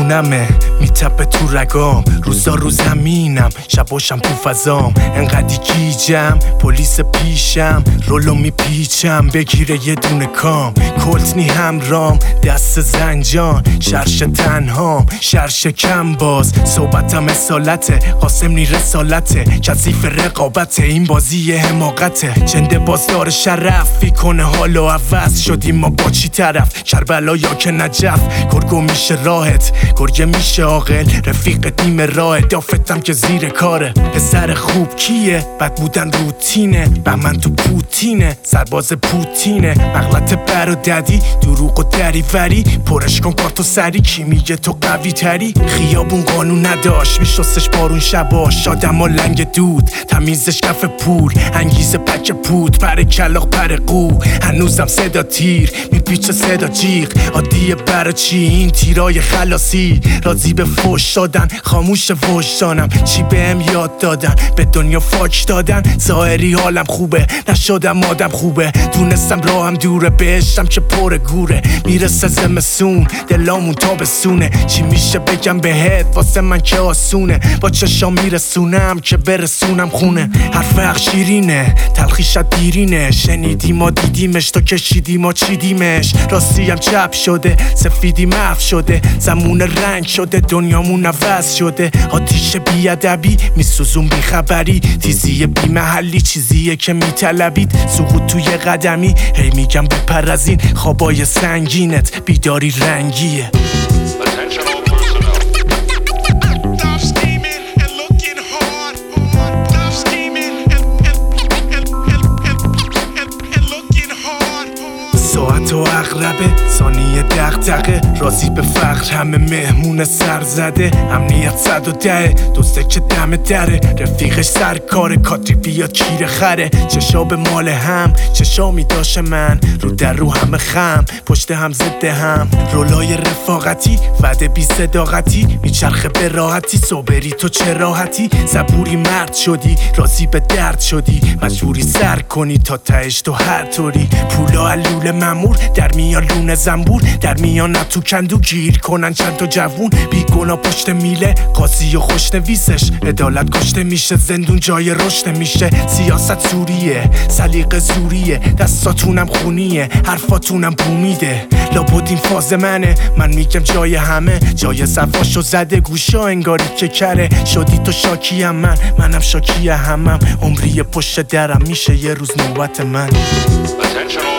خونمه میتپه تو رگام، روزا رو زمینم شباشم تو فضام، انقدی گیجم پلیس پیشم رولو میپیچم بگیره یه دونه کام، کلتنی همرام دست زنجان، شرش تنهام شرش کم باز، صحبتم اصالته قاسم نی رسالته، کثیف رقابته این بازی حماقته، جنده بازدار شرف کنه حالو عوض، شدیم ما با چی طرف کربلا یا که نجف، گرگو میشه راحت گرگه میشه عاقل، رفیق نیم راه دافتم که زیر کاره، پسر خوب کیه بد بودن روتینه، بهمن تو پوتینه سرباز پوتینه، مغلط بر و ددی دروغ و دریوری، پرش کن کارتو سری کی میگه تو قوی تری، خیابون قانون نداشت میشستش بارون شباش، آدم ها لنگ دود تمیزش کف پور، انگیزه پک پود پر کلاق پر قو، هنوزم صدا تیر میپیچه صدا جیغ، عادیه برا چی این تیرای خلاصی، راضی به فوش دادن خاموش وجدانم، چی بهم یاد دادن به دنیا فاک دادن، ظاهری حالم خوبه نشدم آدم خوبه، دونستم راهم دوره بهشتم که پر گوره، میرسه زمستون دلامون تابستونه، چی میشه بگم بهت واسه من که آسونه، با چشام میرسونم که برسونم خونه، حرف حق شیرینه تلخیش دیرینه، شنیدی ما دیدیمش تا کشیدی ما چیدیمش، راستیم چپ شده سفیدی محو شده، زمون رنگ شده دنیامون عوض شده، آتیش بیادبی میسوزون بیخبری، تیزی بی محلی چیزیه که میطلبید، سقوط توی قدمی هی میگم بپر از این خوابای سنگینت، بیداری رنگیه. ساعت و اغربه ثانیه دغدغه، راضی به فقر همه مهمون سر زده، امنیت 110 دوسته که دم دره، رفیقش سرکاره کادری بیاد کیر خره، چشا به مال هم چشامی داشه من، رو در رو همه خم پشت هم ضد هم، رولای رفاقتی وعده بی صداقتی، میچرخه به راحتی صبری تو چه راحتی، صبوری مرد شدی راضی به درد شدی، مجبوری سر کنی تا تهش تو هر طوری، پولا علول مامور در میان لونه زنبور، در میان تو کندو گیر کنن چند تا جوون، بیگنا پشت میله قاضی و خوشنویسش، عدالت کشته میشه زندون جای رشد میشه، سیاست زوریه سلیقه زوریه دستاتونم خونیه حرفاتونم بومیده، لابد این فاز منه من میگم جای همه، جای صفاشو زده گوشا انگاری که کره، شدی تو شاکیم منم شاکی همم، عمری پشت درم میشه یه روز نوبت من.